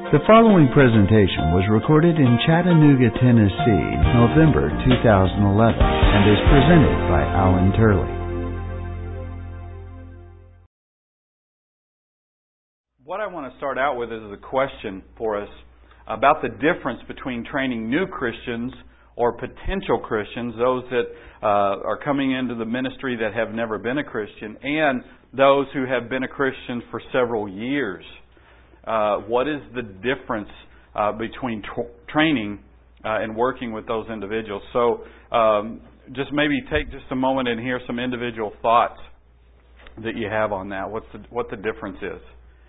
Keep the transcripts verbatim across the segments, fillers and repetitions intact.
The following presentation was recorded in Chattanooga, Tennessee, November two thousand eleven, and is presented by Alan Turley. What I want to start out with is a question for us about the difference between training new Christians or potential Christians, those that uh, are coming into the ministry that have never been a Christian, and those who have been a Christian for several years. Uh, what is the difference uh, between t- training uh, and working with those individuals? So um, just maybe take just a moment and hear some individual thoughts that you have on that. What's the, what the difference is?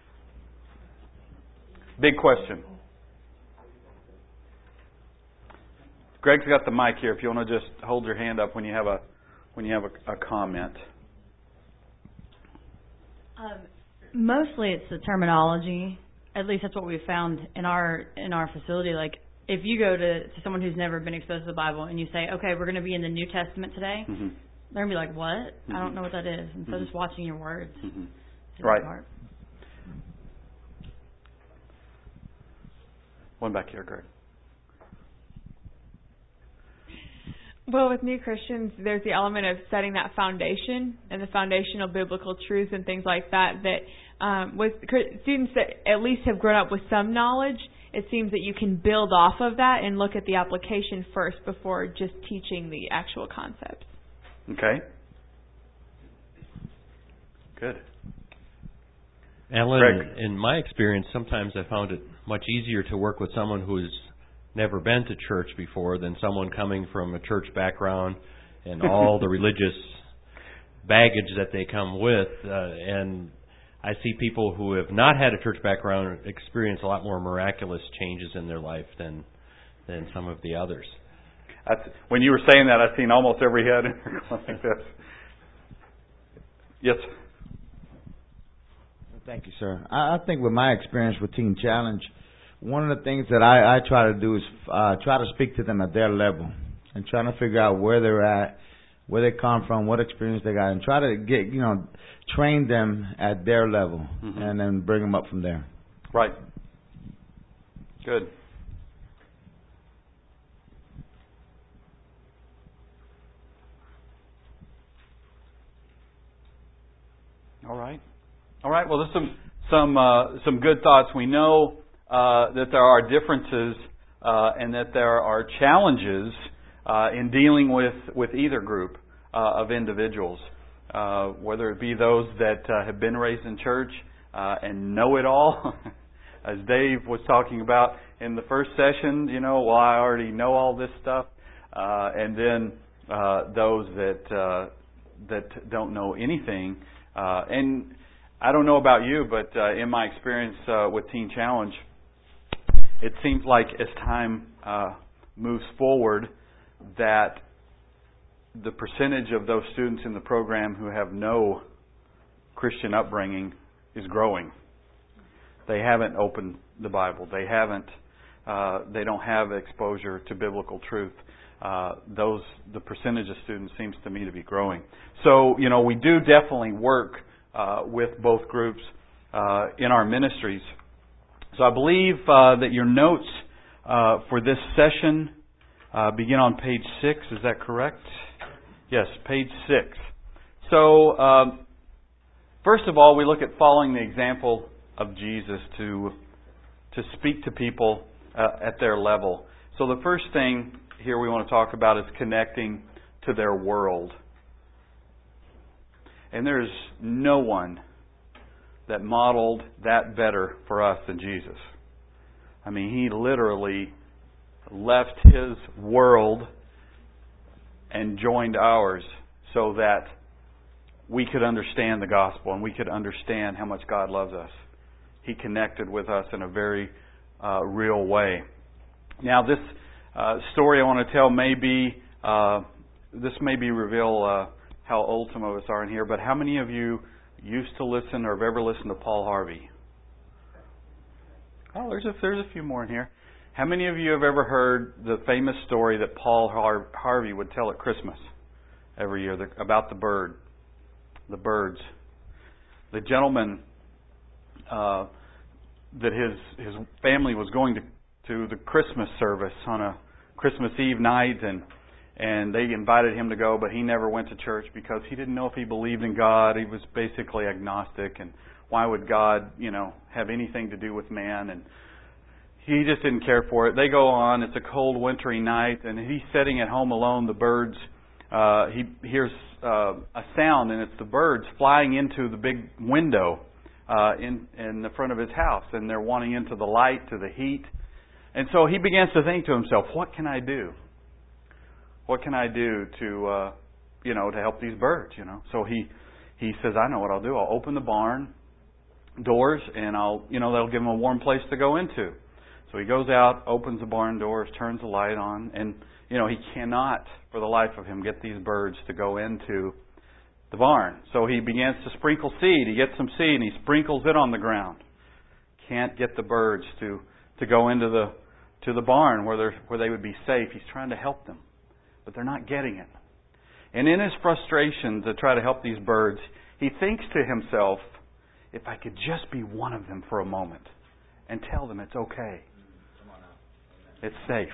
Big question. Greg's got the mic here. If you want to just hold your hand up when you have a when you have a, a comment. Um, mostly, it's the terminology. At least that's what we've found in our in our facility. Like, if you go to, to someone who's never been exposed to the Bible and you say, "Okay, we're going to be in the New Testament today," mm-hmm. they're going to be like, "What? Mm-hmm. I don't know what that is." And so, mm-hmm. just watching your words. Mm-hmm. Right. Part. One back here, Greg. Well, with new Christians, there's the element of setting that foundation and the foundational biblical truths and things like that, that um, with students that at least have grown up with some knowledge, it seems that you can build off of that and look at the application first before just teaching the actual concepts. Okay. Good. Alan, Greg. In my experience, sometimes I found it much easier to work with someone who's never been to church before than someone coming from a church background and all the religious baggage that they come with. Uh, and I see people who have not had a church background experience a lot more miraculous changes in their life than than some of the others. That's, when you were saying that, I've seen almost every head like this. Yes. Thank you, sir. I, I think with my experience with Teen Challenge, one of the things that I, I try to do is uh, try to speak to them at their level and trying to figure out where they're at, where they come from, what experience they got, and try to get, you know, train them at their level, mm-hmm. and then bring them up from there. Right. Good. All right. All right. Well, there's some some uh, some good thoughts. We know Uh, that there are differences uh, and that there are challenges uh, in dealing with, with either group uh, of individuals, uh, whether it be those that uh, have been raised in church uh, and know it all, as Dave was talking about in the first session, you know, well, I already know all this stuff, uh, and then uh, those that uh, that don't know anything. Uh, and I don't know about you, but uh, in my experience uh, with Teen Challenge, it seems like as time uh, moves forward that the percentage of those students in the program who have no Christian upbringing is growing. They haven't opened the Bible. They haven't. Uh, they don't have exposure to biblical truth. Uh, those the percentage of students seems to me to be growing. So you know we do definitely work uh, with both groups uh, in our ministries. So I believe uh, that your notes uh, for this session uh, begin on page six. Is that correct? Yes, page six. So um, first of all, we look at following the example of Jesus to to speak to people uh, at their level. So the first thing here we want to talk about is connecting to their world. And there's no one that modeled that better for us than Jesus. I mean, He literally left His world and joined ours so that we could understand the gospel and we could understand how much God loves us. He connected with us in a very uh, real way. Now, this uh, story I want to tell may be, uh, this may be reveal uh, how old some of us are in here, but how many of you used to listen or have ever listened to Paul Harvey? Oh, there's a, there's a few more in here. How many of you have ever heard the famous story that Paul Har- Harvey would tell at Christmas every year the, about the bird, the birds? The gentleman uh, that his his family was going to to the Christmas service on a Christmas Eve night, and and they invited him to go, but he never went to church because he didn't know if he believed in God. He was basically agnostic, and why would God, you know, have anything to do with man? And he just didn't care for it. They go on. It's a cold, wintry night, and he's sitting at home alone. The birds, uh, he hears uh, a sound, and it's the birds flying into the big window uh, in in the front of his house, and they're wanting into the light, to the heat. And so he begins to think to himself, "What can I do? What can I do to, uh, you know, to help these birds?" You know. So he he says, "I know what I'll do. I'll open the barn doors, and I'll, you know, that'll give him a warm place to go into." So he goes out, opens the barn doors, turns the light on, and, you know, he cannot, for the life of him, get these birds to go into the barn. So he begins to sprinkle seed. He gets some seed, and he sprinkles it on the ground. Can't get the birds to, to go into the to the barn where they're, where they would be safe. He's trying to help them, but they're not getting it. And in his frustration to try to help these birds, he thinks to himself, if I could just be one of them for a moment and tell them it's okay. It's safe.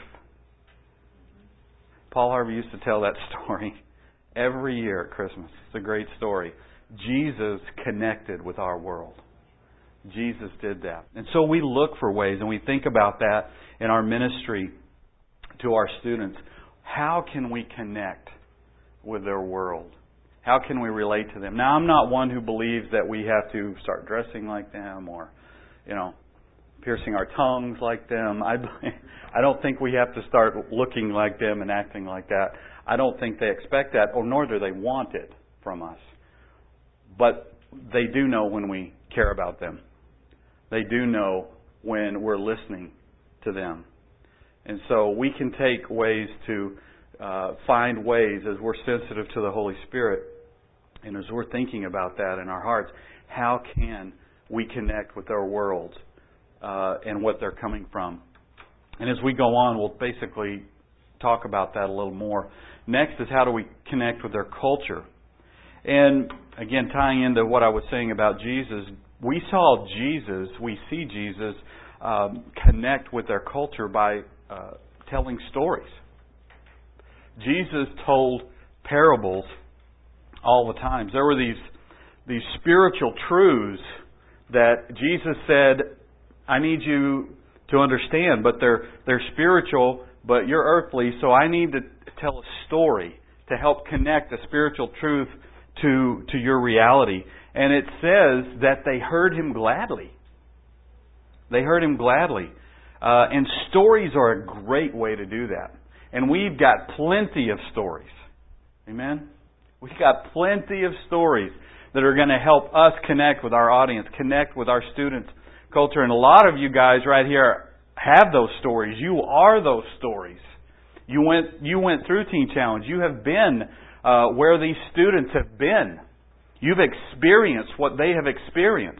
Paul Harvey used to tell that story every year at Christmas. It's a great story. Jesus connected with our world. Jesus did that. And so we look for ways, and we think about that in our ministry to our students. How can we connect with their world? How can we relate to them? Now, I'm not one who believes that we have to start dressing like them or, you know, piercing our tongues like them. I I don't think we have to start looking like them and acting like that. I don't think they expect that, or nor do they want it from us. But they do know when we care about them. They do know when we're listening to them. And so we can take ways to uh, find ways as we're sensitive to the Holy Spirit, and as we're thinking about that in our hearts, how can we connect with our world uh, and what they're coming from? And as we go on, we'll basically talk about that a little more. Next is, how do we connect with their culture? And again, tying into what I was saying about Jesus, we saw Jesus, we see Jesus um, connect with their culture by uh, telling stories. Jesus told parables all the time. There were these these spiritual truths that Jesus said, I need you to understand, but they're they're spiritual, but you're earthly, so I need to tell a story to help connect a spiritual truth to to your reality. And it says that they heard Him gladly. They heard Him gladly. Uh, and stories are a great way to do that. And we've got plenty of stories. Amen? We've got plenty of stories that are going to help us connect with our audience, connect with our students' culture. And a lot of you guys right here have those stories. You are those stories. You went you went through Teen Challenge. You have been uh, where these students have been. You've experienced what they have experienced.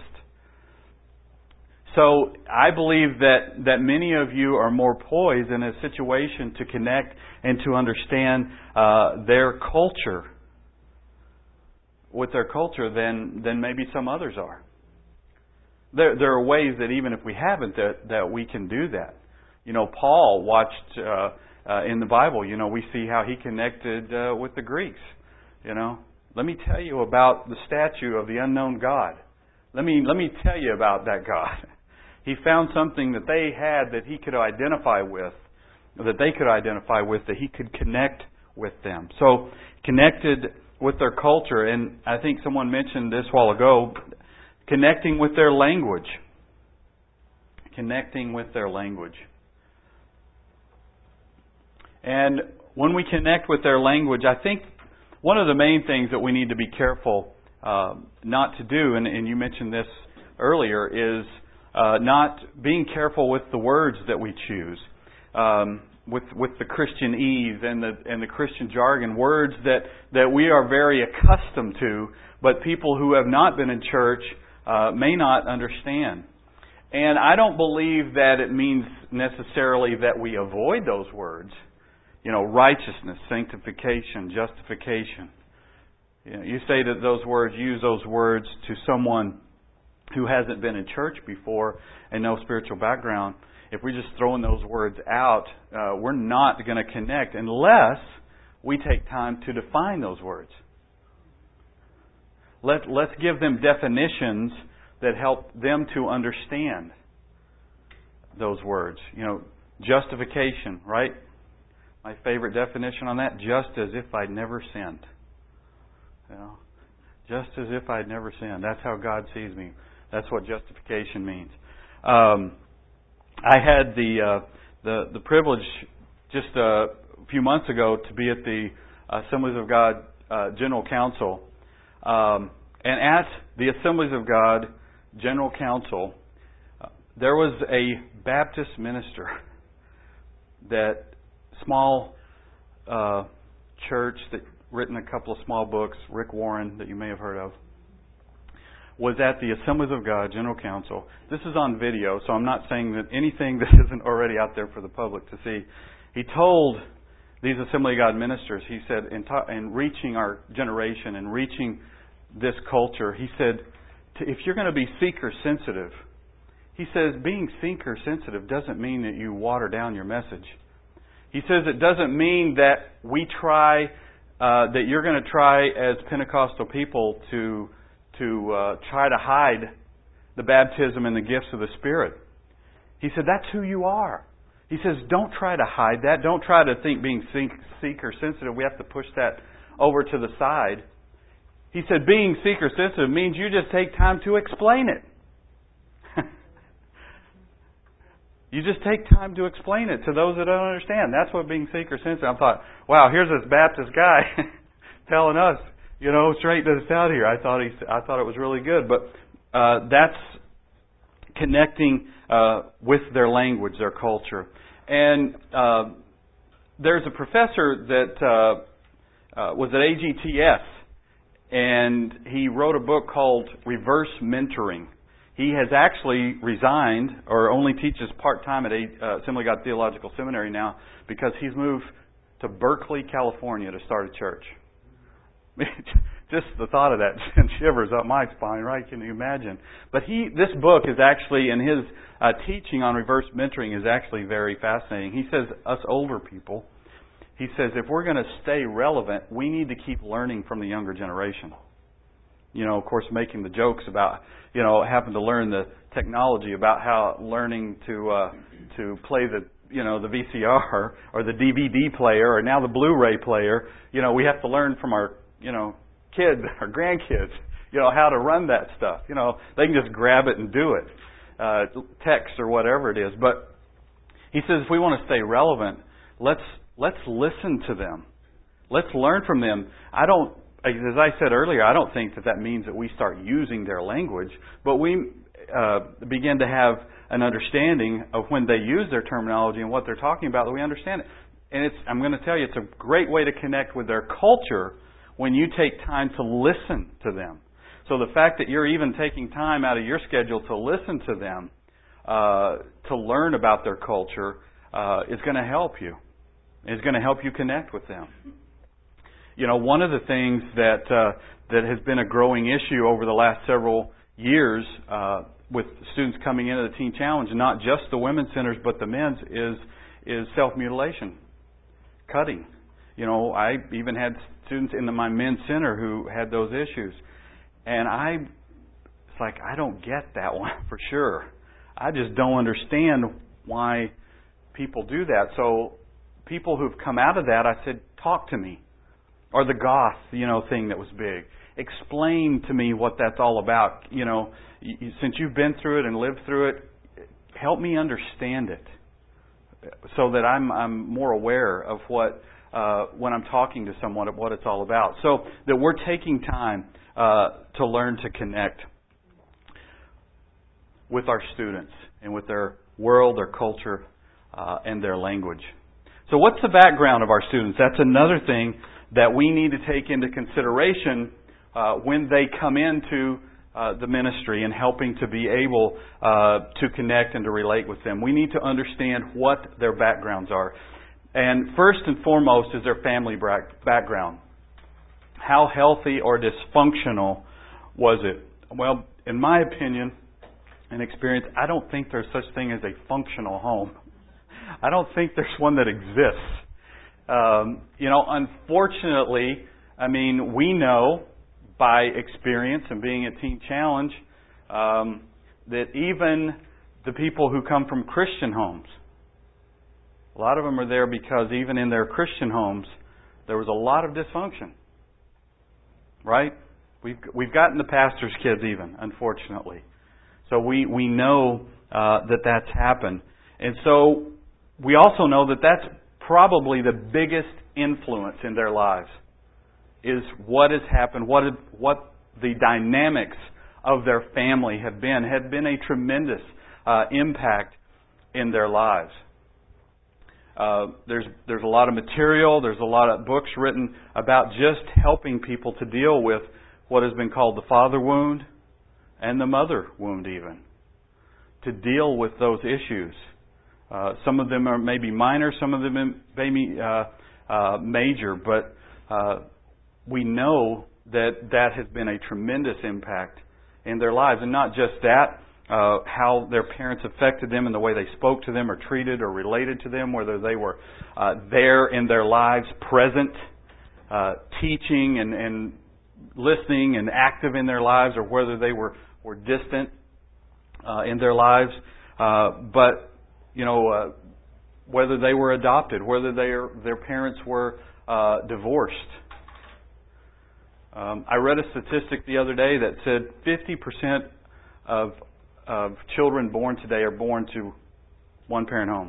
So I believe that, that many of you are more poised in a situation to connect and to understand uh, their culture, with their culture, than, than maybe some others are. There, there are ways that even if we haven't, that, that we can do that. You know, Paul watched uh, uh, in the Bible, you know, we see how he connected uh, with the Greeks. You know, let me tell you about the statue of the unknown God. Let me let me tell you about that God. He found something that they had that he could identify with, that they could identify with, that he could connect with them. So, connected with their culture. And I think someone mentioned this a while ago, connecting with their language. Connecting with their language. And when we connect with their language, I think one of the main things that we need to be careful uh, not to do, and, and you mentioned this earlier, is Uh, not being careful with the words that we choose, um, with with the Christian ease and the and the Christian jargon, words that, that we are very accustomed to, but people who have not been in church uh, may not understand. And I don't believe that it means necessarily that we avoid those words. You know, righteousness, sanctification, justification. You know, you say that those words, use those words to someone who hasn't been in church before and no spiritual background, if we're just throwing those words out, uh, we're not going to connect unless we take time to define those words. Let, let's give them definitions that help them to understand those words. You know, justification, right? My favorite definition on that, just as if I'd never sinned. You know, just as if I'd never sinned. That's how God sees me. That's what justification means. Um, I had the uh, the the privilege just a few months ago to be at the Assemblies of God uh, General Council, um, and at the Assemblies of God General Council, uh, there was a Baptist minister, that small uh, church that written a couple of small books, Rick Warren, that you may have heard of, was at the Assemblies of God General Council. This is on video, so I'm not saying that anything that isn't already out there for the public to see. He told these Assembly of God ministers, he said, in, ta- in reaching our generation and reaching this culture, he said, if you're going to be seeker sensitive, he says being seeker sensitive doesn't mean that you water down your message. He says it doesn't mean that we try, uh, that you're going to try as Pentecostal people to to uh, try to hide the baptism and the gifts of the Spirit. He said that's who you are. He says don't try to hide that. Don't try to think being seeker sensitive, we have to push that over to the side. He said being seeker sensitive means you just take time to explain it. You just take time to explain it to those that don't understand. That's what being seeker sensitive. I thought, wow, here's this Baptist guy telling us, you know, straight to the out here. I thought he, I thought it was really good, but uh, that's connecting uh, with their language, their culture. And uh, there's a professor that uh, uh, was at A G T S, and he wrote a book called Reverse Mentoring. He has actually resigned, or only teaches part-time at uh, Assembly of God Theological Seminary now, because he's moved to Berkeley, California to start a church. Just the thought of that sends shivers up my spine, right? Can you imagine? But he, this book is actually, in his uh, teaching on reverse mentoring, is actually very fascinating. He says, us older people, he says, if we're going to stay relevant, we need to keep learning from the younger generation. You know, of course, making the jokes about, you know, having to learn the technology about how learning to uh, to play the, you know, the V C R or the D V D player or now the Blu-ray player. You know, we have to learn from our, you know, kids, our grandkids, you know, how to run that stuff. You know, they can just grab it and do it, uh, text or whatever it is. But he says if we want to stay relevant, let's let's listen to them. Let's learn from them. I don't. As I said earlier, I don't think that that means that we start using their language, but we uh, begin to have an understanding of when they use their terminology and what they're talking about, that we understand it. And it's, I'm going to tell you, it's a great way to connect with their culture when you take time to listen to them. So the fact that you're even taking time out of your schedule to listen to them, uh, to learn about their culture, uh, is going to help you. It's going to help you connect with them. You know, one of the things that uh, that has been a growing issue over the last several years uh, with students coming into the Teen Challenge, not just the women's centers but the men's, is is self-mutilation, cutting. You know, I even had students in the, my men's center who had those issues, and I, it's like I don't get that one for sure. I just don't understand why people do that. So people who've come out of that, I said, talk to me. Or the goth, you know, thing that was big. Explain to me what that's all about. You know, since you've been through it and lived through it, help me understand it, so that I'm I'm more aware of what uh, when I'm talking to someone of what it's all about. So that we're taking time uh, to learn to connect with our students and with their world, their culture, uh, and their language. So what's the background of our students? That's another thing that we need to take into consideration uh, when they come into uh, the ministry and helping to be able uh, to connect and to relate with them. We need to understand what their backgrounds are. And first and foremost is their family background. How healthy or dysfunctional was it? Well, in my opinion and experience, I don't think there's such thing as a functional home. I don't think there's one that exists. Um, you know, unfortunately, I mean, we know by experience and being at Teen Challenge um, that even the people who come from Christian homes, a lot of them are there because even in their Christian homes, there was a lot of dysfunction. Right? We've we've gotten the pastor's kids even, unfortunately. So we we know uh, that that's happened, and so we also know that that's probably the biggest influence in their lives is what has happened, what had, what the dynamics of their family have been, had been a tremendous uh, impact in their lives. Uh, there's there's a lot of material, there's a lot of books written about just helping people to deal with what has been called the father wound and the mother wound even, to deal with those issues. Uh, some of them are maybe minor, some of them may be uh, uh, major, but uh, we know that that has been a tremendous impact in their lives. And not just that, uh, how their parents affected them and the way they spoke to them or treated or related to them, whether they were uh, there in their lives, present, uh, teaching and, and listening and active in their lives, or whether they were, were distant uh, in their lives. Uh, but You know, uh, whether they were adopted, whether their their parents were uh, divorced. Um, I read a statistic the other day that said fifty percent of of children born today are born to one parent home.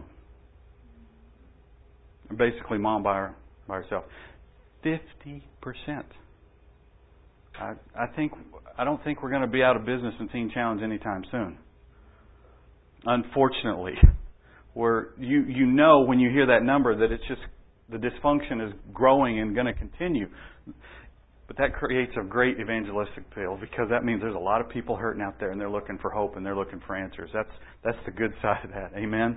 Basically, mom by her, by herself. Fifty percent. I I think I don't think we're going to be out of business in Teen Challenge anytime soon. Unfortunately. Where you, you know when you hear that number that it's just the dysfunction is growing and going to continue. But that creates a great evangelistic appeal because that means there's a lot of people hurting out there and they're looking for hope and they're looking for answers. That's that's the good side of that. Amen?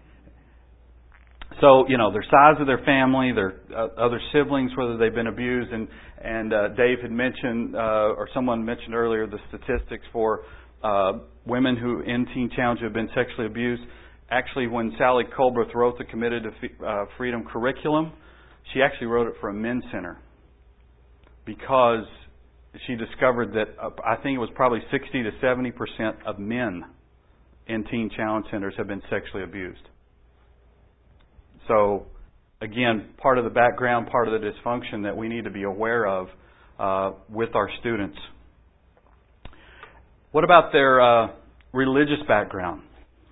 So, you know, their size of their family, their uh, other siblings, whether they've been abused. And, and uh, Dave had mentioned, uh, or someone mentioned earlier, the statistics for uh, women who in Teen Challenge have been sexually abused. Actually, when Sally Colbreth wrote the Committed to uh, Freedom curriculum, she actually wrote it for a men's center because she discovered that uh, I think it was probably sixty to seventy percent of men in Teen Challenge centers have been sexually abused. So, again, part of the background, part of the dysfunction that we need to be aware of uh, with our students. What about their uh, religious background?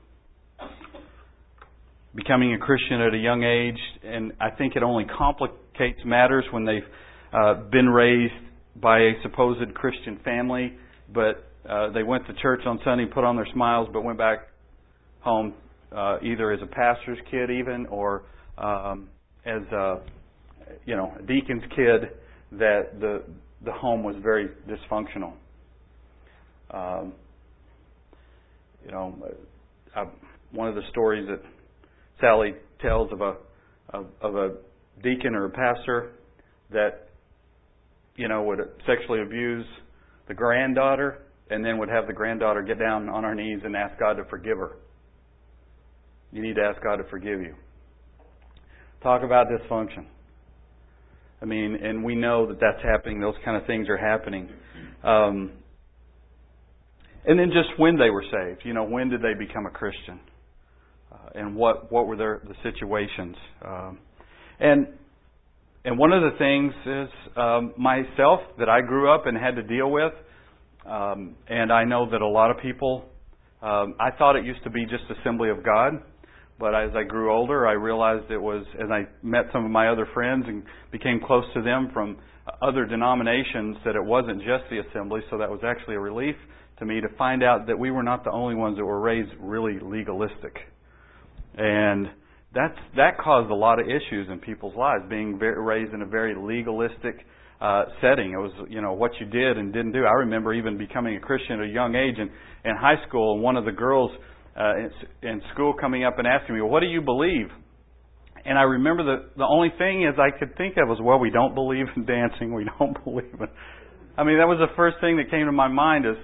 Becoming a Christian at a young age, and I think it only complicates matters when they've uh, been raised by a supposed Christian family, but uh, they went to church on Sunday, put on their smiles, but went back home uh, either as a pastor's kid even, or um, as a, you know, a deacon's kid, that the the home was very dysfunctional. Um, you know, I, one of the stories that Sally tells of a of, of a deacon or a pastor that, you know, would sexually abuse the granddaughter and then would have the granddaughter get down on her knees and ask God to forgive her. You need to ask God to forgive you. Talk about dysfunction. I mean, and we know that that's happening. Those kind of things are happening. Um, and then just when they were saved. You know, when did they become a Christian? Uh, and what, what were their the situations? Um, and and one of the things is um, myself that I grew up and had to deal with, um, and I know that a lot of people, um, I thought it used to be just Assembly of God, but as I grew older, I realized it was, as I met some of my other friends and became close to them from other denominations, that it wasn't just the Assembly, so that was actually a relief to me to find out that we were not the only ones that were raised really legalistic. And that's, that caused a lot of issues in people's lives, being very, raised in a very legalistic uh, setting. It was, you know, what you did and didn't do. I remember even becoming a Christian at a young age in, in high school, and one of the girls uh, in, in school coming up and asking me, well, what do you believe? And I remember the, the only thing is I could think of was, well, we don't believe in dancing. We don't believe in... I mean, that was the first thing that came to my mind is,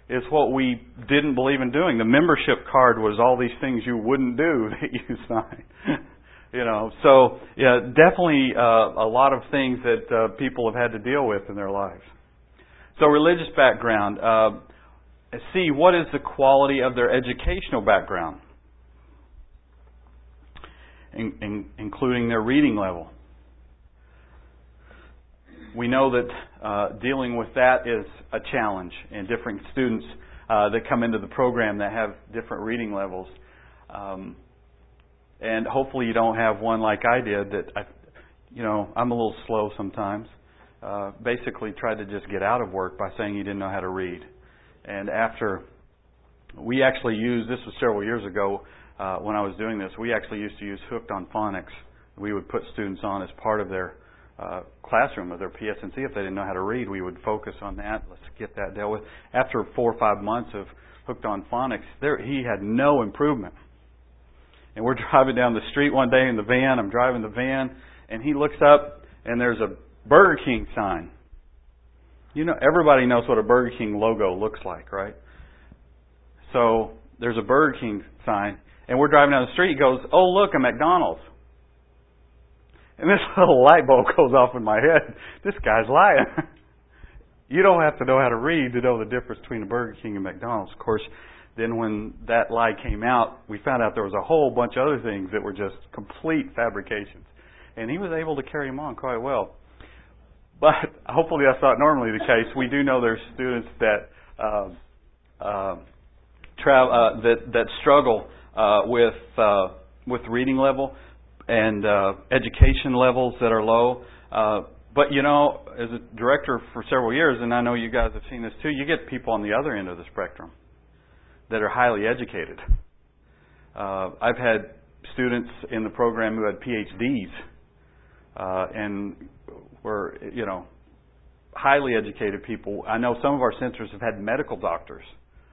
is what we didn't believe in doing. The membership card was all these things you wouldn't do that you signed. You know, so yeah, definitely uh, a lot of things that uh, people have had to deal with in their lives. So religious background. Uh, see, what is the quality of their educational background, in, in, including their reading level. We know that uh, dealing with that is a challenge, and different students uh, that come into the program that have different reading levels. Um, and hopefully you don't have one like I did that, I, you know, I'm a little slow sometimes. Uh, basically tried to just get out of work by saying he didn't know how to read. And after, we actually used, this was several years ago uh, when I was doing this, we actually used to use Hooked on Phonics. We would put students on as part of their Uh, classroom of their P S N C. If they didn't know how to read, we would focus on that. Let's get that dealt with. After four or five months of Hooked on Phonics, there he had no improvement. And we're driving down the street one day in the van. I'm driving the van, and he looks up, and there's a Burger King sign. You know, everybody knows what a Burger King logo looks like, right? So there's a Burger King sign, and we're driving down the street. He goes, "Oh, look, a McDonald's." And this little light bulb goes off in my head. This guy's lying. You don't have to know how to read to know the difference between a Burger King and McDonald's. Of course, then when that lie came out, we found out there was a whole bunch of other things that were just complete fabrications. And he was able to carry them on quite well. But hopefully that's not normally the case. We do know there's students that uh, uh, tra- uh, that that struggle uh, with uh, with reading level and uh, education levels that are low. Uh, but, you know, as a director for several years, and I know you guys have seen this too, you get people on the other end of the spectrum that are highly educated. Uh, I've had students in the program who had P H Ds uh, and were, you know, highly educated people. I know some of our centers have had medical doctors.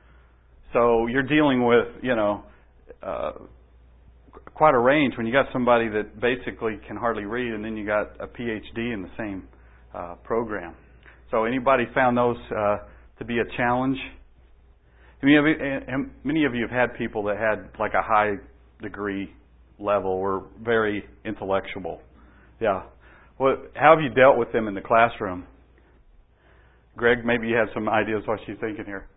So you're dealing with, you know, uh, quite a range when you got somebody that basically can hardly read, and then you got a P H D in the same uh, program. So anybody found those uh, to be a challenge? Many of, you, and many of you have had people that had like a high degree level, were very intellectual. Yeah. Well, how have you dealt with them in the classroom? Greg, maybe you have some ideas what she's thinking here.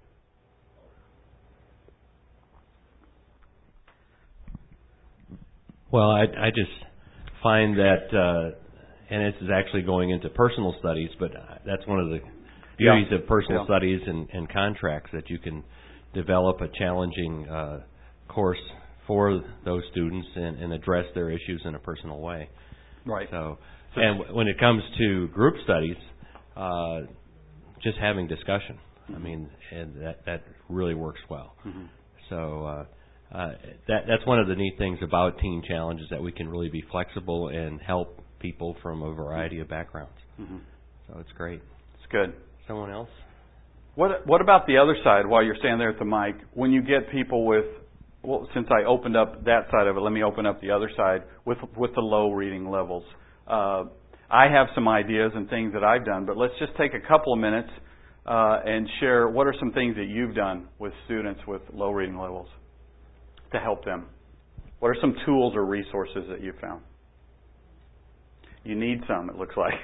Well, I, I just find that, uh, and this is actually going into personal studies, but that's one of the beauties yeah. of personal yeah. studies and, and contracts, that you can develop a challenging uh, course for those students and, and address their issues in a personal way. Right. So, and when it comes to group studies, uh, just having discussion. Mm-hmm. I mean, and that that really works well. Mm-hmm. So. Uh, Uh, that that's one of the neat things about Teen Challenge, is that we can really be flexible and help people from a variety of backgrounds. Mm-hmm. So it's great. It's good. Someone else? What What about the other side? While you're standing there at the mic, when you get people with, well, since I opened up that side of it, let me open up the other side with with the low reading levels. Uh, I have some ideas and things that I've done, but let's just take a couple of minutes uh, and share what are some things that you've done with students with low reading levels to help them. What are some tools or resources that you found? You need some, it looks like.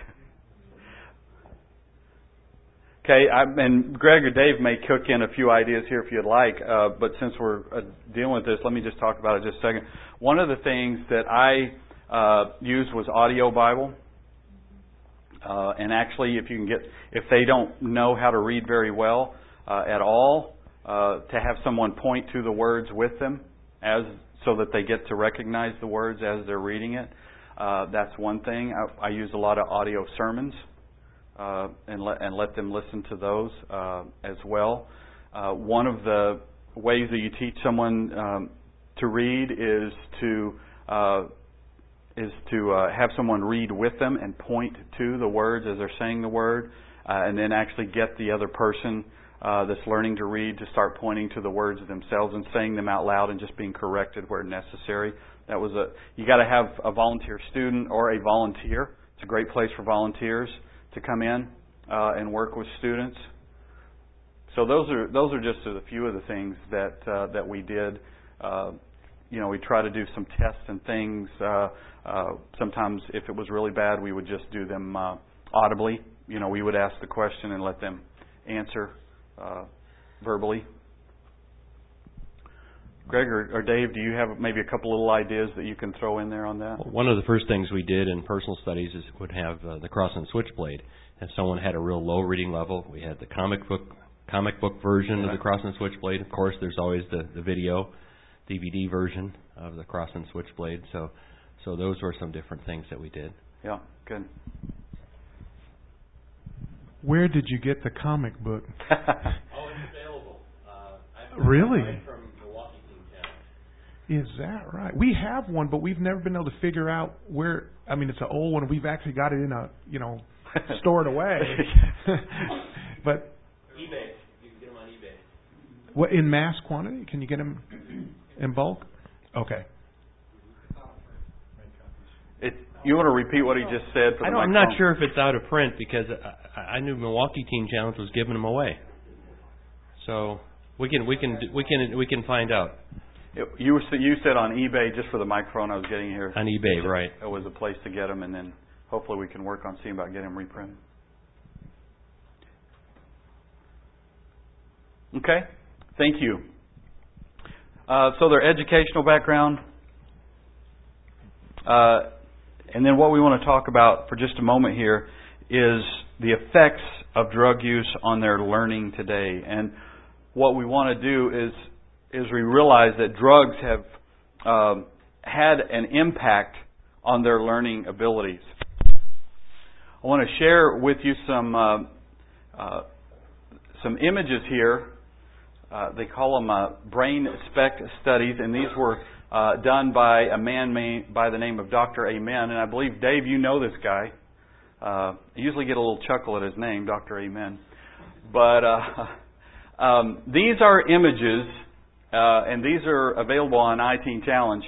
Okay, I, and Greg or Dave may cook in a few ideas here if you'd like, uh, but since we're uh, dealing with this, let me just talk about it just a second. One of the things that I uh, used was Audio Bible. Uh, and actually, if you can get, if they don't know how to read very well uh, at all, uh, to have someone point to the words with them, as so that they get to recognize the words as they're reading it. Uh, that's one thing. I, I use a lot of audio sermons uh, and let and let them listen to those uh, as well. Uh, one of the ways that you teach someone um, to read is to uh, is to uh, have someone read with them and point to the words as they're saying the word, uh, and then actually get the other person Uh, that's learning to read to start pointing to the words themselves and saying them out loud and just being corrected where necessary. That was a you got to have a volunteer student or a volunteer. It's a great place for volunteers to come in uh, and work with students. So those are those are just a few of the things that uh, that we did. Uh, you know, we try to do some tests and things. Uh, uh, sometimes, if it was really bad, we would just do them uh, audibly. You know, we would ask the question and let them answer uh, verbally. Greg or, or Dave, do you have maybe a couple little ideas that you can throw in there on that? Well, one of the first things we did in personal studies is would have uh, the cross and switchblade. If someone had a real low reading level, we had the comic book comic book version of the cross and switchblade. Of course, there's always the, the video D V D version of the cross and switchblade. So, so those were some different things that we did. Yeah, good. Where did you get the comic book? Oh, it's available. Uh, really? From Milwaukee Teen Challenge. Is that right? We have one, but we've never been able to figure out where. I mean, it's an old one. We've actually got it in a, you know, stored away. But eBay. You can get them on eBay. What, in mass quantity? Can you get them in bulk? Okay. It, you want to repeat what he just said? For the I don't, I'm microphone? not sure if it's out of print because I, I knew Milwaukee Teen Challenge was giving them away. So we can we can we can we can find out. It, you were, you said on eBay, just for the microphone I was getting here. On eBay, it, right? It was a place to get them, and then hopefully we can work on seeing about getting them reprinted. Okay, thank you. Uh, so their educational background, uh, and then what we want to talk about for just a moment here is the effects of drug use on their learning today. And what we want to do is is we realize that drugs have um, had an impact on their learning abilities. I want to share with you some uh, uh, some images here. Uh, they call them uh, brain spec studies, and these were uh, done by a man may, by the name of Doctor Amen. And I believe, Dave, you know this guy. Uh, I usually get a little chuckle at his name, Doctor Amen. But uh, um, these are images, uh, and these are available on iTeen Challenge.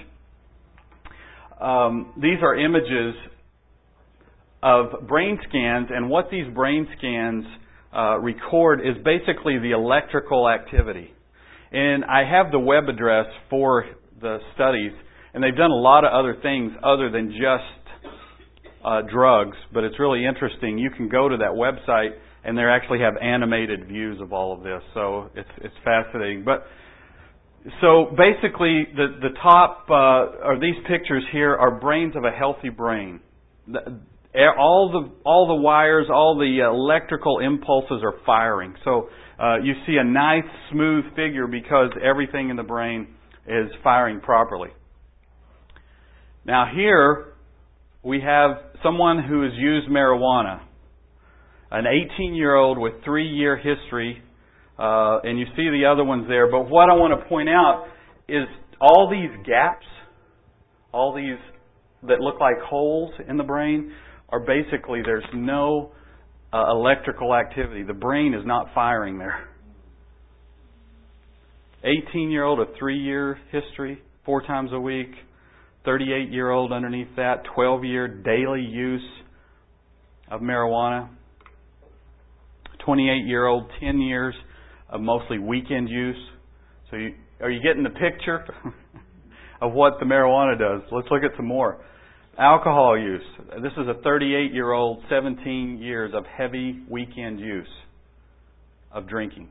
Um, these are images of brain scans, and what these brain scans Uh, record is basically the electrical activity. And I have the web address for the studies, and they've done a lot of other things other than just uh, drugs, but it's really interesting. You can go to that website, and they actually have animated views of all of this, so it's it's fascinating. But so basically, the the top uh, or these pictures here are brains of a healthy brain. The, All the all the wires, all the electrical impulses are firing. So uh, you see a nice, smooth figure because everything in the brain is firing properly. Now here we have someone who has used marijuana, an eighteen-year-old with three-year history, uh, and you see the other ones there. But what I want to point out is all these gaps, all these that look like holes in the brain, are basically there's no uh, electrical activity. The brain is not firing there. eighteen-year-old, a three-year history, four times a week. thirty-eight-year-old underneath that, twelve-year daily use of marijuana. twenty-eight-year-old, ten years of mostly weekend use. So you, are you getting the picture of what the marijuana does? Let's look at some more. Alcohol use. This is a thirty-eight-year-old, seventeen years of heavy weekend use of drinking.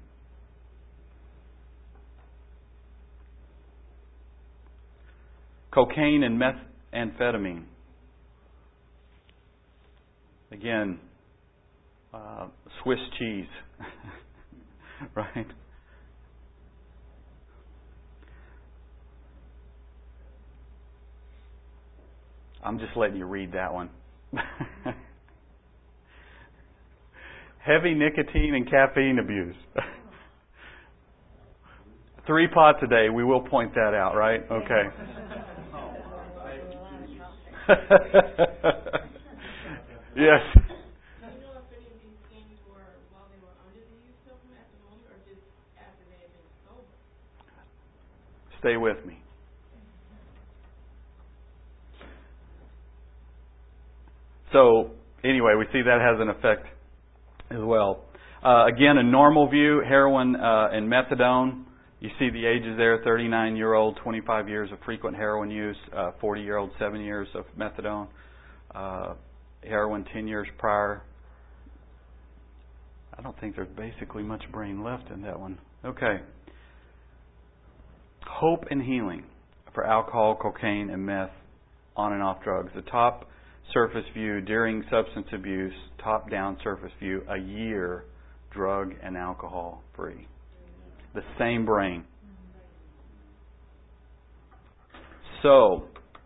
Cocaine and methamphetamine. Again, uh, Swiss cheese. Right? I'm just letting you read that one. Heavy nicotine and caffeine abuse. Three pots a day. We will point that out, right? Okay. Yes. Stay with me. So, anyway, we see that has an effect as well. Uh, again, a normal view, heroin uh, and methadone. You see the ages there, thirty-nine-year-old, twenty-five years of frequent heroin use, uh, forty-year-old, seven years of methadone, uh, heroin, ten years prior. I don't think there's basically much brain left in that one. Okay. Hope and healing for alcohol, cocaine, and meth, on and off drugs. The top surface view during substance abuse, top-down surface view, a year drug and alcohol free. The same brain. So,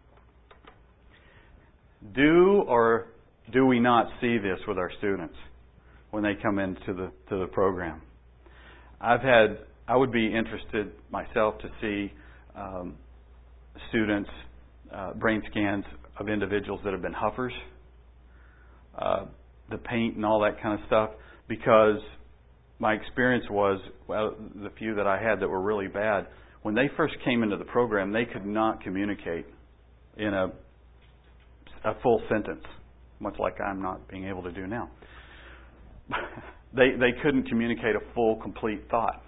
do or do we not see this with our students when they come into the to the program? I've had, I would be interested myself to see um, students, uh, brain scans of individuals that have been huffers, uh, the paint and all that kind of stuff, because my experience was, well, the few that I had that were really bad, when they first came into the program, they could not communicate in a, a full sentence, much like I'm not being able to do now. they they couldn't communicate a full, complete thought.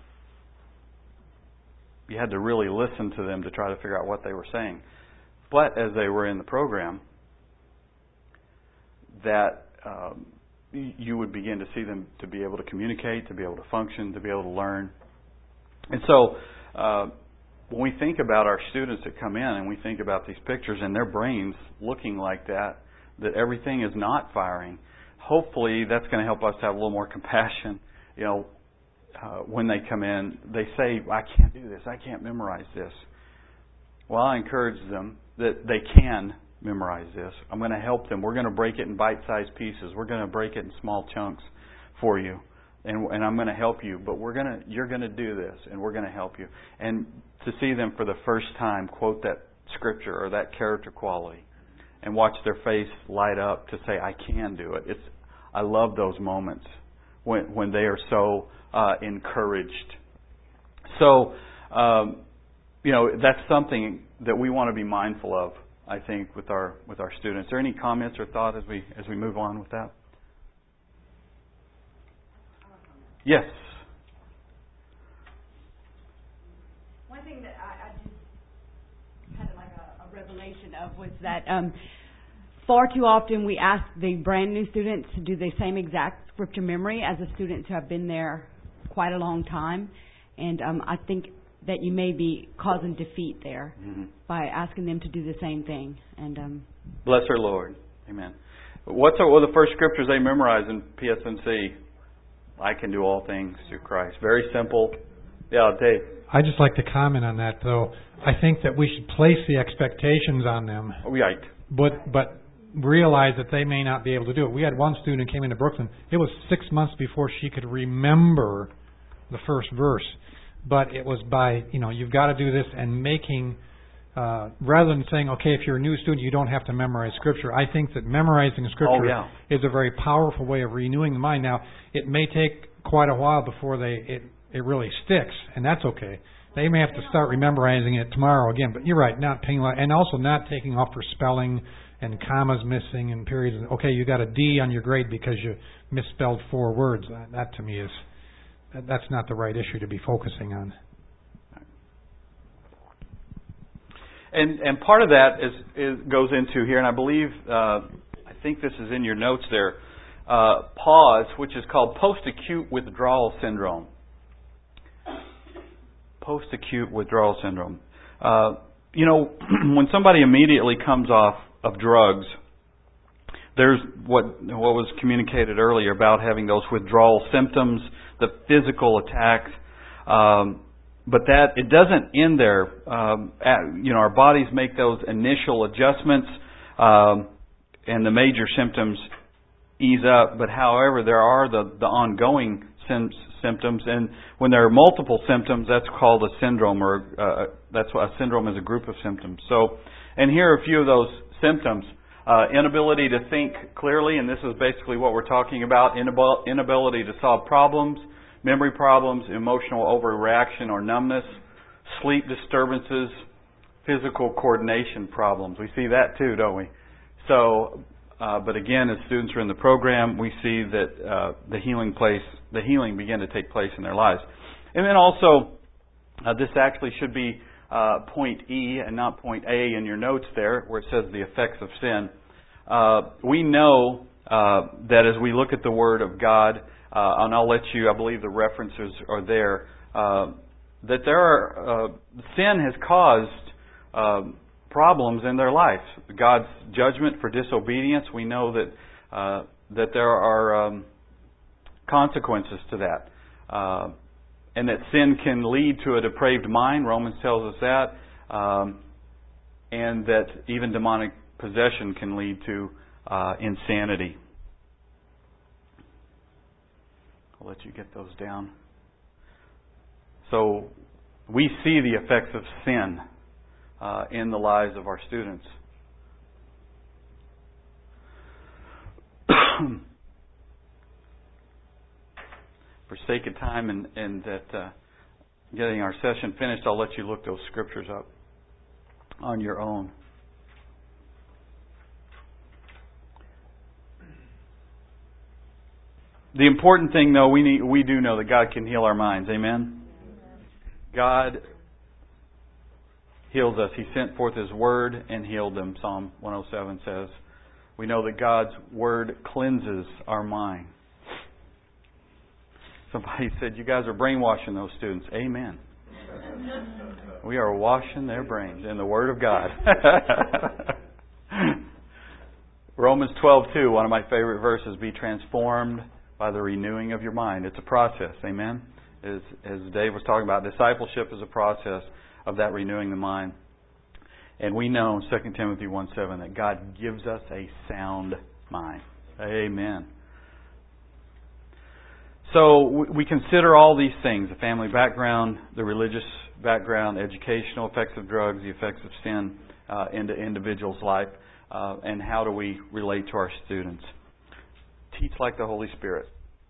You had to really listen to them to try to figure out what they were saying. But as they were in the program, that um, you would begin to see them to be able to communicate, to be able to function, to be able to learn. And so uh, when we think about our students that come in and we think about these pictures and their brains looking like that, that everything is not firing, hopefully that's going to help us to have a little more compassion. You know, uh, when they come in, they say, I can't do this, I can't memorize this. Well, I encourage them that they can memorize this. I'm going to help them. We're going to break it in bite-sized pieces. We're going to break it in small chunks for you, and and I'm going to help you. But we're going to you're going to do this, and we're going to help you. And to see them for the first time quote that scripture or that character quality, and watch their face light up to say, I can do it. It's I love those moments when when they are so uh, encouraged. So, um, you know, that's something that we want to be mindful of, I think, with our with our students. Are there any comments or thought as we as we move on with that? Yes. One thing that I, I just had like a, a revelation of was that um, far too often we ask the brand new students to do the same exact scripture memory as the students who have been there quite a long time, and um, I think that you may be causing defeat there mm-hmm. by asking them to do the same thing. And um, bless our Lord. Amen. What's our, what are the first scriptures they memorize in P S N C? I can do all things through Christ. Very simple. Yeah, Dave. I'd just like to comment on that, though. I think that we should place the expectations on them. Right. But but realize that they may not be able to do it. We had one student who came into Brooklyn. It was six months before she could remember the first verse. But it was by, you know, you've got to do this and making, uh, rather than saying, okay, if you're a new student, you don't have to memorize Scripture. I think that memorizing Scripture oh, yeah. is a very powerful way of renewing the mind. Now, it may take quite a while before they it, it really sticks, and that's okay. They may have to start memorizing it tomorrow again. But you're right, not paying, and also not taking off for spelling and commas missing and periods. Okay, you got a D on your grade because you misspelled four words. That, that to me is... That's not the right issue to be focusing on. And and part of that is, is goes into here, and I believe uh, I think this is in your notes there. Uh, PAWS, which is called post-acute withdrawal syndrome. Post-acute withdrawal syndrome. Uh, you know, when somebody immediately comes off of drugs, there's what what was communicated earlier about having those withdrawal symptoms, the physical attacks, um, but that it doesn't end there. Um, at, you know, our bodies make those initial adjustments, um, and the major symptoms ease up. But however, there are the the ongoing sim- symptoms, and when there are multiple symptoms, that's called a syndrome, or uh, that's what a syndrome is, a group of symptoms. So, and here are a few of those symptoms. Uh, inability to think clearly, and this is basically what we're talking about, inabil- inability to solve problems, memory problems, emotional overreaction or numbness, sleep disturbances, physical coordination problems. We see that too, don't we? So, Uh, but again, as students are in the program, we see that uh, the healing place, the healing begin to take place in their lives. And then also, uh, this actually should be uh, point E and not point A in your notes there, where it says the effects of sin. Uh, we know uh, that as we look at the Word of God, uh, and I'll let you, I believe the references are there, uh, that there are, uh, sin has caused uh, problems in their life. God's judgment for disobedience, we know that uh, that there are um, consequences to that. Uh, and that sin can lead to a depraved mind. Romans tells us that. Um, and that even demonic possession can lead to uh, insanity. I'll let you get those down. So we see the effects of sin uh, in the lives of our students. For sake of time and, and that uh, getting our session finished, I'll let you look those scriptures up on your own. The important thing, though, we need, we do know that God can heal our minds. Amen? God heals us. He sent forth His Word and healed them, Psalm one oh seven says. We know that God's Word cleanses our mind. Somebody said, you guys are brainwashing those students. Amen. We are washing their brains in the Word of God. Romans twelve two, one of my favorite verses, be transformed by the renewing of your mind. It's a process. Amen. As, as Dave was talking about, discipleship is a process of that renewing the mind. And we know in Second Timothy one seven that God gives us a sound mind. Amen. So we consider all these things, the family background, the religious background, educational effects of drugs, the effects of sin uh, into individuals' life, uh, and how do we relate to our students. Teach like the Holy Spirit.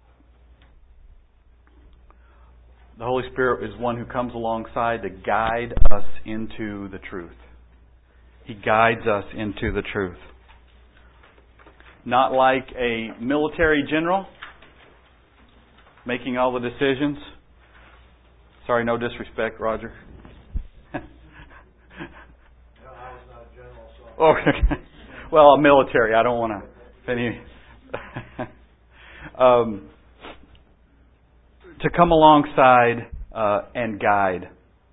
The Holy Spirit is one who comes alongside to guide us into the truth. He guides us into the truth. Not like a military general making all the decisions. Sorry, no disrespect, Roger. No, I was not a general, so. Okay. Well, military. I don't want to. Any. um, to come alongside uh, and guide.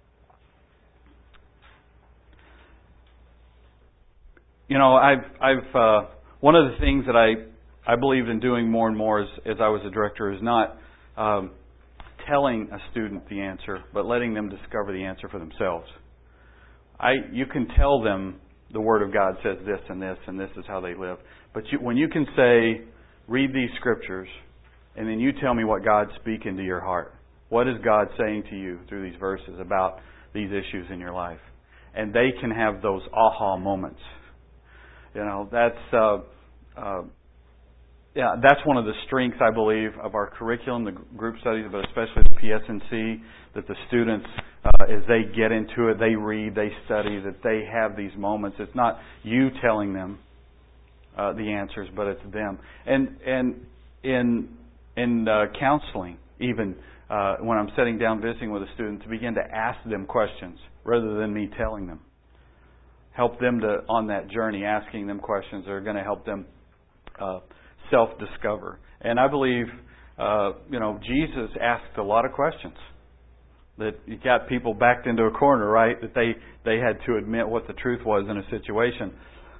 You know, I've I've uh, one of the things that I I believed in doing more and more as as I was a director is not um, telling a student the answer, but letting them discover the answer for themselves. I you can tell them the Word of God says this and this and this is how they live, but you, when you can say, read these scriptures, and then you tell me what God's speaking to your heart. What is God saying to you through these verses about these issues in your life? And they can have those aha moments. You know, that's uh, uh, yeah, that's one of the strengths, I believe, of our curriculum, the group studies, but especially the P S N C, that the students, uh, as they get into it, they read, they study, that they have these moments. It's not you telling them uh, the answers, but it's them. And and in in uh, counseling, even uh, when I'm sitting down visiting with a student, to begin to ask them questions rather than me telling them. Help them to on that journey, asking them questions that are going to help them uh, self-discover. And I believe, uh, you know, Jesus asked a lot of questions. That you got people backed into a corner, right? That they they had to admit what the truth was in a situation.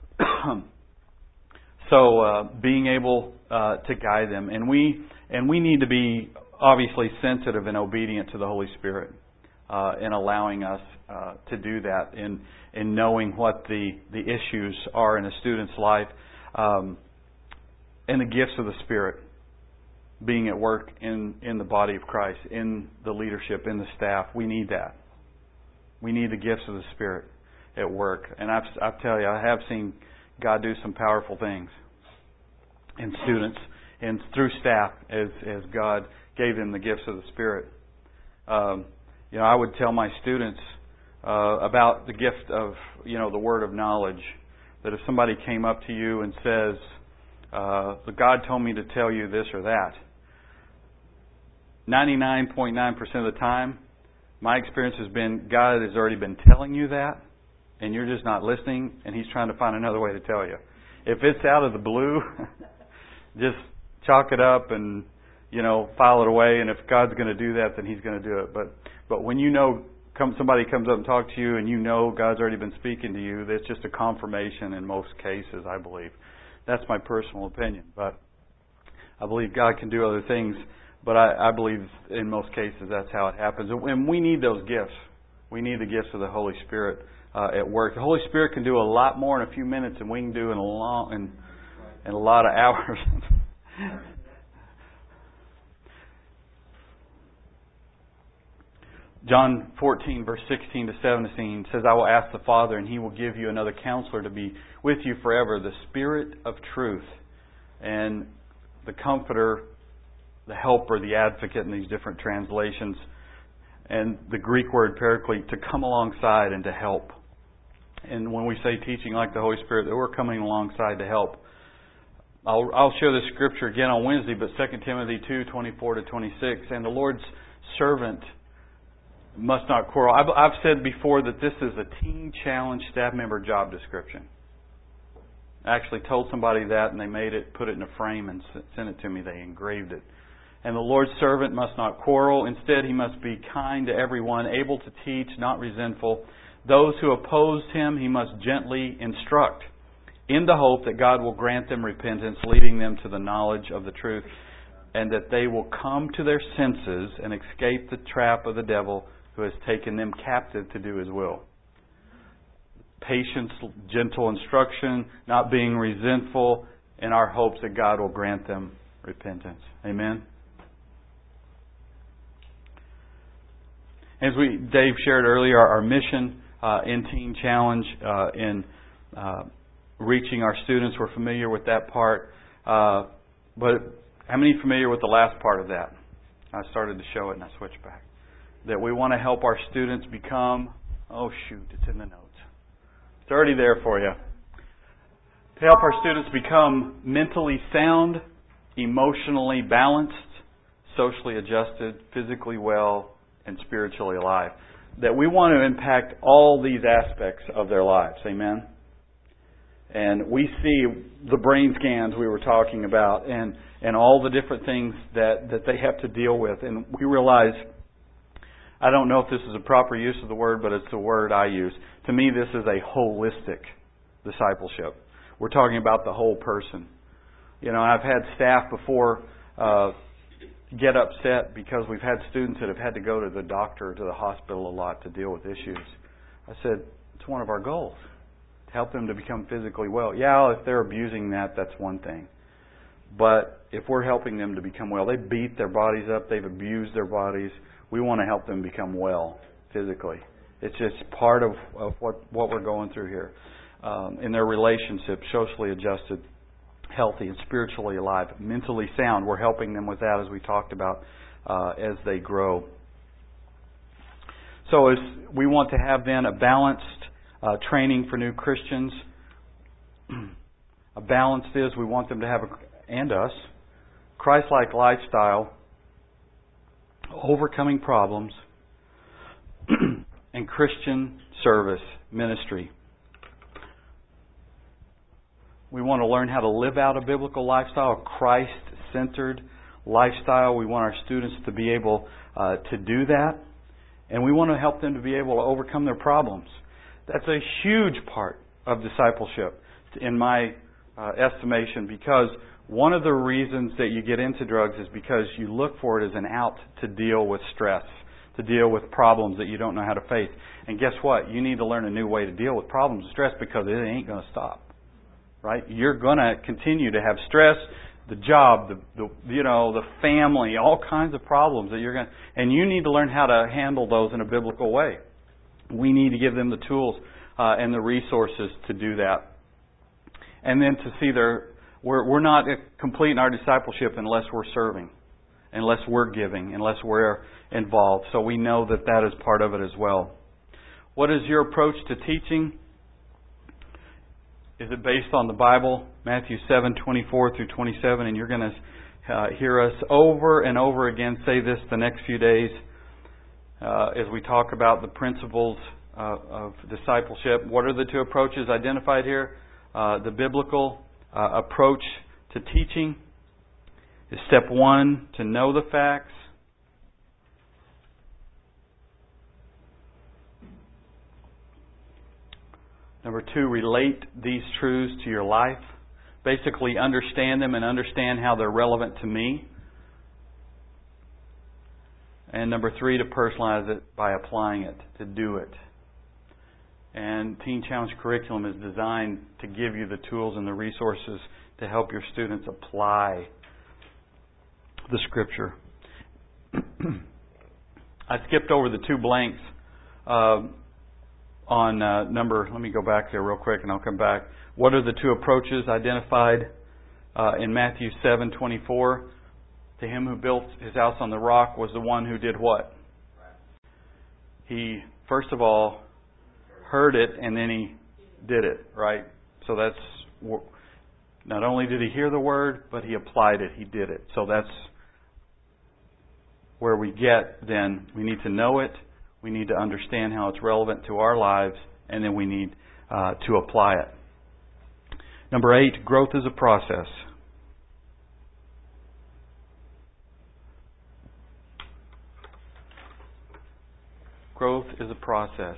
So uh, being able uh, to guide them, and we and we need to be obviously sensitive and obedient to the Holy Spirit uh, in allowing us uh, to do that, in in knowing what the the issues are in a student's life, um, and the gifts of the Spirit being at work in in the body of Christ, in the leadership, in the staff. We need that. We need the gifts of the Spirit at work, and I've I tell you, I have seen God do some powerful things in students and through staff as as God gave them the gifts of the Spirit. Um, you know, I would tell my students uh, about the gift of, you know, the word of knowledge. That if somebody came up to you and says, Uh, God told me to tell you this or that. ninety-nine point nine percent of the time, my experience has been God has already been telling you that, and you're just not listening, and He's trying to find another way to tell you. If it's out of the blue, just chalk it up and, you know, file it away. And if God's going to do that, then He's going to do it. But but when you know come, somebody comes up and talks to you, and you know God's already been speaking to you, that's just a confirmation in most cases, I believe. That's my personal opinion. But I believe God can do other things. But I, I believe in most cases that's how it happens. And we need those gifts. We need the gifts of the Holy Spirit uh, at work. The Holy Spirit can do a lot more in a few minutes than we can do in a long in, in a lot of hours. John fourteen, verse sixteen to seventeen says, I will ask the Father, and He will give you another counselor to be with you forever, the Spirit of truth. And the Comforter, the Helper, the Advocate in these different translations, and the Greek word paraclete, to come alongside and to help. And when we say teaching like the Holy Spirit, that we're coming alongside to help. I'll, I'll share this scripture again on Wednesday, but Second Timothy two, twenty-four to twenty-six, and the Lord's servant must not quarrel. I've, I've said before that this is a Teen Challenge staff member job description. I actually told somebody that, and they made it, put it in a frame, and sent it to me. They engraved it. And the Lord's servant must not quarrel. Instead, he must be kind to everyone, able to teach, not resentful. Those who oppose him, he must gently instruct, in the hope that God will grant them repentance, leading them to the knowledge of the truth, and that they will come to their senses and escape the trap of the devil who has taken them captive to do his will. Patience, gentle instruction, not being resentful, in our hopes that God will grant them repentance. Amen. As we Dave shared earlier, our mission uh, in Teen Challenge, uh, in uh, reaching our students, we're familiar with that part. Uh, but how many are familiar with the last part of that? I started to show it and I switched back. That we want to help our students become, oh shoot, it's in the notes. It's already there for you. To help our students become mentally sound, emotionally balanced, socially adjusted, physically well, and spiritually alive. That we want to impact all these aspects of their lives. Amen? And we see the brain scans we were talking about and, and all the different things that, that they have to deal with. And we realize, I don't know if this is a proper use of the word, but it's the word I use. To me, this is a holistic discipleship. We're talking about the whole person. You know, I've had staff before uh, get upset because we've had students that have had to go to the doctor or to the hospital a lot to deal with issues. I said, it's one of our goals, to help them to become physically well. Yeah, if they're abusing that, that's one thing. But if we're helping them to become well, they beat their bodies up, they've abused their bodies. We want to help them become well physically. It's just part of, of what, what we're going through here. Um, in their relationships, socially adjusted, healthy, and spiritually alive, mentally sound. We're helping them with that, as we talked about, uh, as they grow. So as we want to have then a balanced uh, training for new Christians. A balanced is we want them to have, a, and us, Christ-like lifestyle, overcoming problems, and Christian service ministry. We want to learn how to live out a biblical lifestyle, a Christ-centered lifestyle. We want our students to be able uh, to do that. And we want to help them to be able to overcome their problems. That's a huge part of discipleship, in my uh, estimation, because one of the reasons that you get into drugs is because you look for it as an out to deal with stress, to deal with problems that you don't know how to face. And guess what? You need to learn a new way to deal with problems and stress, because it ain't going to stop. Right? You're going to continue to have stress, the job, the, the you know, the family, all kinds of problems that you're going to, and you need to learn how to handle those in a biblical way. We need to give them the tools uh, and the resources to do that. And then to see their, we're, we're not complete in our discipleship unless we're serving, unless we're giving, unless we're involved. So we know that that is part of it as well. What is your approach to teaching? is it based on the Bible? Matthew seven twenty-four through twenty-seven, and you're going to uh, hear us over and over again say this the next few days uh, as we talk about the principles uh, of discipleship. What are the two approaches identified here? Uh, the biblical uh, approach to teaching is step one, to know the facts. Number two, relate these truths to your life. Basically, understand them and understand how they're relevant to me. And number three, to personalize it by applying it, to do it. And Teen Challenge curriculum is designed to give you the tools and the resources to help your students apply the Scripture. I skipped over the two blanks uh, on uh, number, let me go back there real quick and I'll come back. What are the two approaches identified uh, in Matthew seven twenty-four? To him who built his house on the rock was the one who did what? He, first of all, heard it and then he did it, right? So that's, not only did he hear the word, but he applied it, he did it. So that's where we get then, we need to know it, we need to understand how it's relevant to our lives, and then we need uh, to apply it. Number eight, growth is a process. Growth is a process.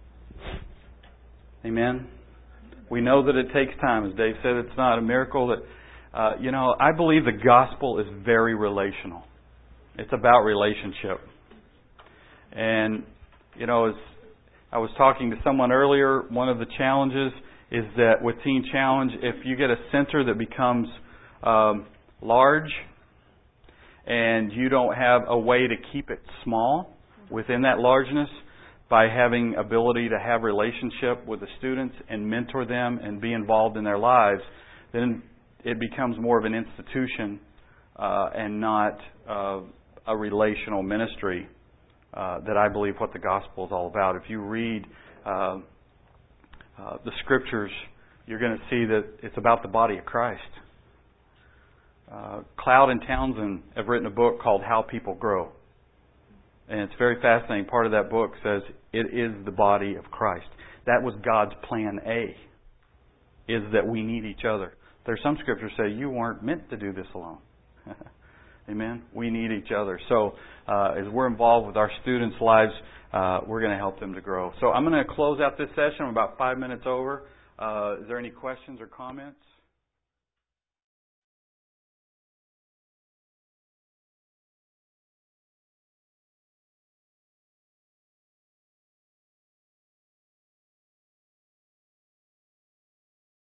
Amen? We know that it takes time. As Dave said, it's not a miracle that, uh, you know, I believe the gospel is very relational. It's about relationship. And, you know, as I was talking to someone earlier, one of the challenges is that with Teen Challenge, if you get a center that becomes um, large and you don't have a way to keep it small within that largeness, by having ability to have relationship with the students and mentor them and be involved in their lives, then it becomes more of an institution uh, and not uh, a relational ministry uh, that I believe what the gospel is all about. If you read uh, uh, the scriptures, you're going to see that it's about the body of Christ. Uh, Cloud and Townsend have written a book called How People Grow. And it's very fascinating. Part of that book says it is the body of Christ. That was God's plan A, is that we need each other. There's some scriptures say you weren't meant to do this alone. Amen? We need each other. So uh, as we're involved with our students' lives, uh, we're going to help them to grow. So I'm going to close out this session. I'm about five minutes over. Uh, is there any questions or comments?